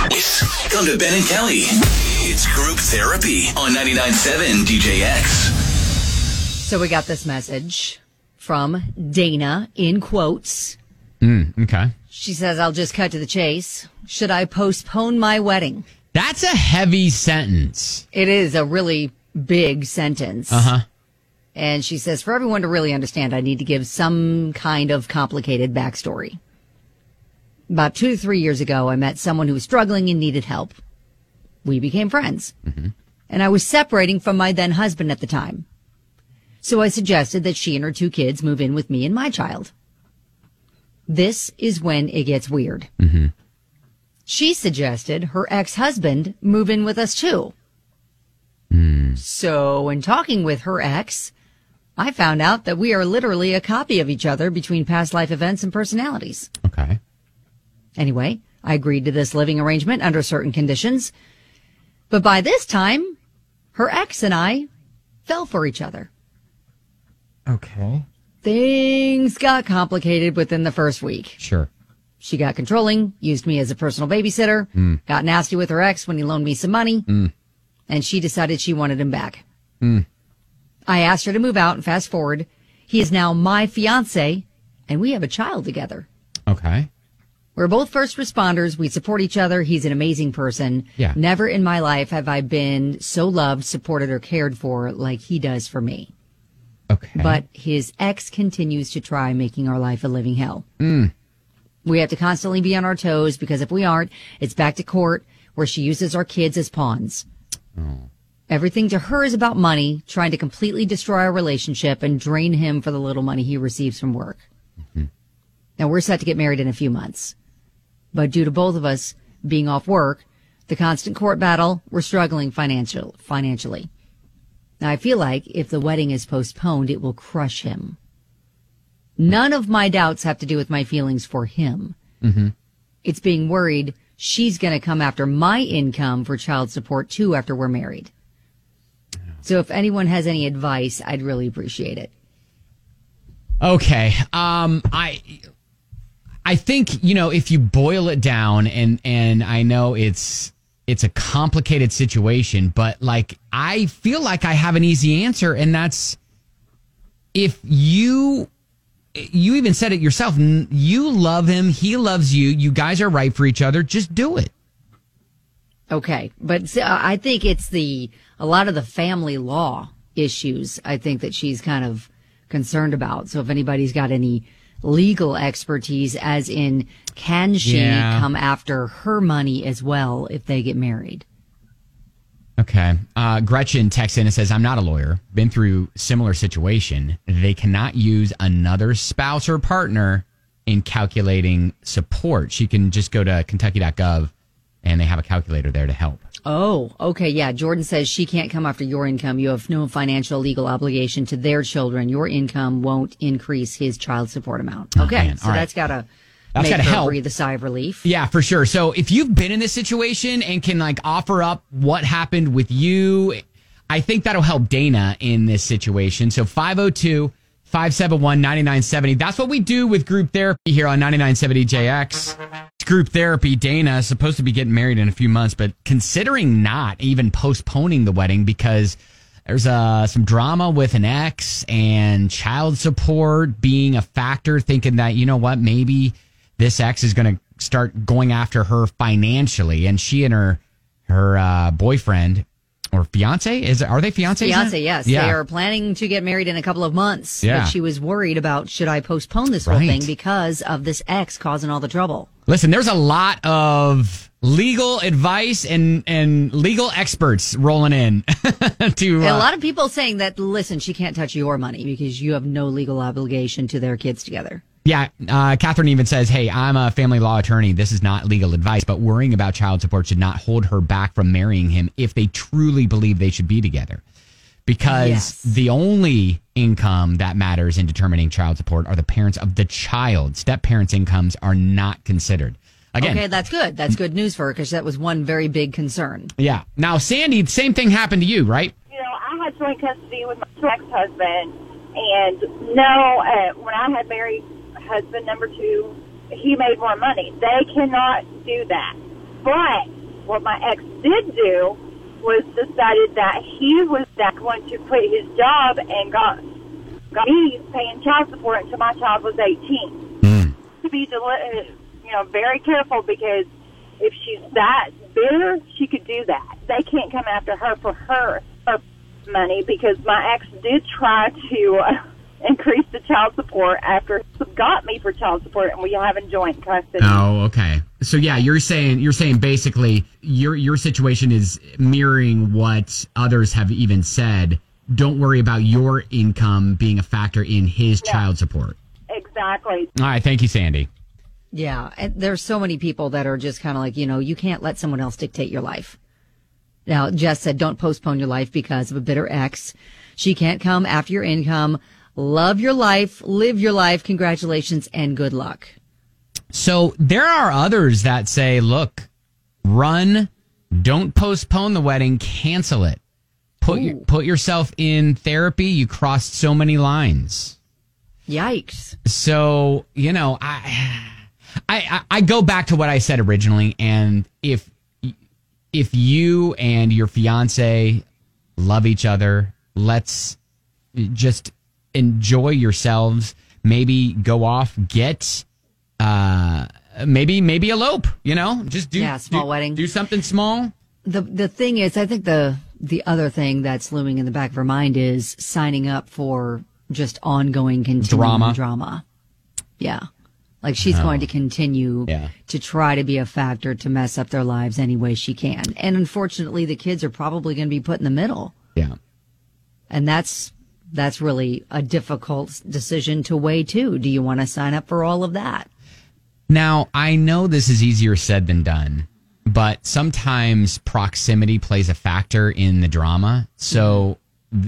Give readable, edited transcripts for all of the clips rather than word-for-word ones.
Come to Ben and Kelly. It's Group Therapy on 99.7 DJX. So we got this message from Dana in quotes. Okay. She says, I'll just cut to the chase. Should I postpone my wedding? That's a heavy sentence. It is a really big sentence. Uh-huh. And she says, for everyone to really understand, I need to give some kind of complicated backstory. About 2 to 3 years ago, I met someone who was struggling and needed help. We became friends. Mm-hmm. And I was separating from my then husband at the time. So I suggested that she and her 2 kids move in with me and my child. This is when it gets weird. Mm-hmm. She suggested her ex-husband move in with us too. So in talking with her ex, I found out that we are literally a copy of each other between past life events and personalities. Okay. Anyway, I agreed to this living arrangement under certain conditions. But by this time, her ex and I fell for each other. Okay. Things got complicated within the first week. Sure. She got controlling, used me as a personal babysitter, got nasty with her ex when he loaned me some money, and she decided she wanted him back. I asked her to move out, and fast forward, he is now my fiance, and we have a child together. Okay. We're both first responders. We support each other. He's an amazing person. Yeah. Never in my life have I been so loved, supported, or cared for like he does for me. Okay. But his ex continues to try making our life a living hell. We have to constantly be on our toes because if we aren't, it's back to court where she uses our kids as pawns. Everything to her is about money, trying to completely destroy our relationship and drain him for the little money he receives from work. Now, we're set to get married in a few months. But due to both of us being off work, the constant court battle, we're struggling financially. Now, I feel like if the wedding is postponed, it will crush him. None of my doubts have to do with my feelings for him. It's being worried she's going to come after my income for child support, too, after we're married. So if anyone has any advice, I'd really appreciate it. Okay. I think, if you boil it down, and I know it's a complicated situation, but I feel like I have an easy answer, and that's if you even said it yourself, you love him, he loves you, you guys are right for each other, just do it. Okay. But I think it's a lot of the family law issues I think that she's kind of concerned about. So if anybody's got any legal expertise, as in, can she come after her money as well if they get married? Okay. Gretchen texts in and says, I'm not a lawyer. Been through similar situation. They cannot use another spouse or partner in calculating support. She can just go to Kentucky.gov and they have a calculator there to help. Oh, okay. Yeah. Jordan says she can't come after your income. You have no financial legal obligation to their children. Your income won't increase his child support amount. Okay. Man. So that's got to make her help. Breathe a sigh of relief. Yeah, for sure. So if you've been in this situation and can offer up what happened with you, I think that'll help Dana in this situation. So 502-571-9970. That's what we do with group therapy here on 99.7 JX. Group therapy. Dana is supposed to be getting married in a few months, but considering not even postponing the wedding because there's some drama with an ex and child support being a factor, thinking that, maybe this ex is going to start going after her financially, and she and her boyfriend or fiance, are they fiancés? Fiance, yes. Yeah. They are planning to get married in a couple of months. Yeah. But she was worried about, should I postpone this whole thing because of this ex causing all the trouble? Listen, there's a lot of legal advice and legal experts rolling in to a lot of people saying that, listen, she can't touch your money because you have no legal obligation to their kids together. Yeah, Catherine even says, hey, I'm a family law attorney. This is not legal advice, but worrying about child support should not hold her back from marrying him if they truly believe they should be together. Because the only income that matters in determining child support are the parents of the child. Step-parents' incomes are not considered. Again, okay, that's good. That's good news for her because that was one very big concern. Yeah. Now, Sandy, the same thing happened to you, right? I had joint custody with my ex-husband, and when I had married husband number 2, he made more money. They cannot do that. But what my ex did do was decided that he was going to quit his job and got me paying child support until my child was 18. To be, very careful, because if she's that bitter, she could do that. They can't come after her for her money, because my ex did try to increase the child support after he got me for child support, and we have joint custody. Oh, okay. So yeah, you're saying basically your situation is mirroring what others have even said. Don't worry about your income being a factor in his child support. Exactly. All right, thank you, Sandy. Yeah, and there's so many people that are just kind of like, you can't let someone else dictate your life. Now, Jess said, don't postpone your life because of a bitter ex. She can't come after your income. Love your life, live your life. Congratulations and good luck. So there are others that say, look, run, don't postpone the wedding, cancel it. Put yourself in therapy. You crossed so many lines. Yikes. So, I go back to what I said originally, and if you and your fiance love each other, let's just enjoy yourselves. Maybe go off, get maybe elope. Just small wedding. Do something small. The thing is, I think the other thing that's looming in the back of her mind is signing up for just ongoing continuing drama. Yeah. Like she's going to continue to try to be a factor to mess up their lives any way she can. And unfortunately, the kids are probably going to be put in the middle. Yeah. And that's really a difficult decision to weigh too. Do you want to sign up for all of that? Now, I know this is easier said than done, but sometimes proximity plays a factor in the drama. So,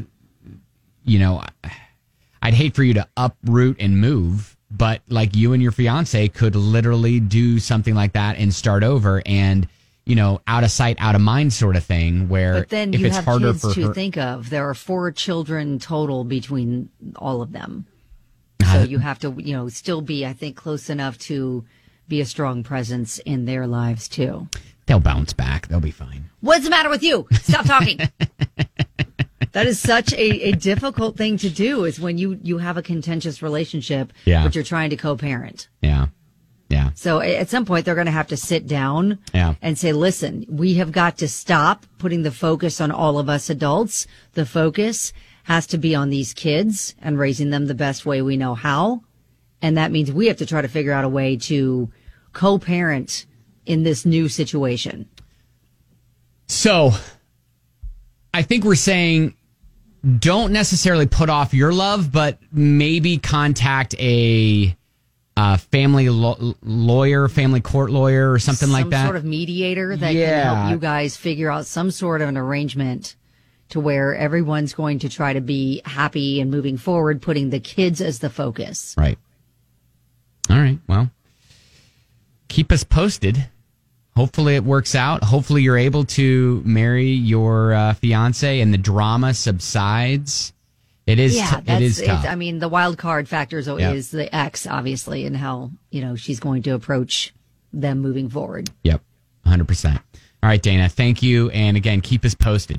I'd hate for you to uproot and move, but like you and your fiance could literally do something like that and start over and, out of sight, out of mind sort of thing where but then if you it's have harder kids for to her. think of. There are 4 children total between all of them. So you have to, still be, I think, close enough to be a strong presence in their lives too. They'll bounce back. They'll be fine. What's the matter with you? Stop talking. That is such a difficult thing to do, is when you have a contentious relationship, but you're trying to co-parent. Yeah. Yeah. So at some point, they're going to have to sit down and say, listen, we have got to stop putting the focus on all of us adults. The focus has to be on these kids and raising them the best way we know how. And that means we have to try to figure out a way to co-parent in this new situation. So I think we're saying don't necessarily put off your love, but maybe contact a family lawyer, family court lawyer or something like that. Some sort of mediator that can help you guys figure out some sort of an arrangement to where everyone's going to try to be happy and moving forward, putting the kids as the focus. Right. All right. Well, keep us posted. Hopefully it works out. Hopefully you're able to marry your fiance and the drama subsides. It is. It is tough. I mean, the wild card factor is the ex, obviously, and how she's going to approach them moving forward. Yep, 100%. All right, Dana. Thank you, and again, keep us posted.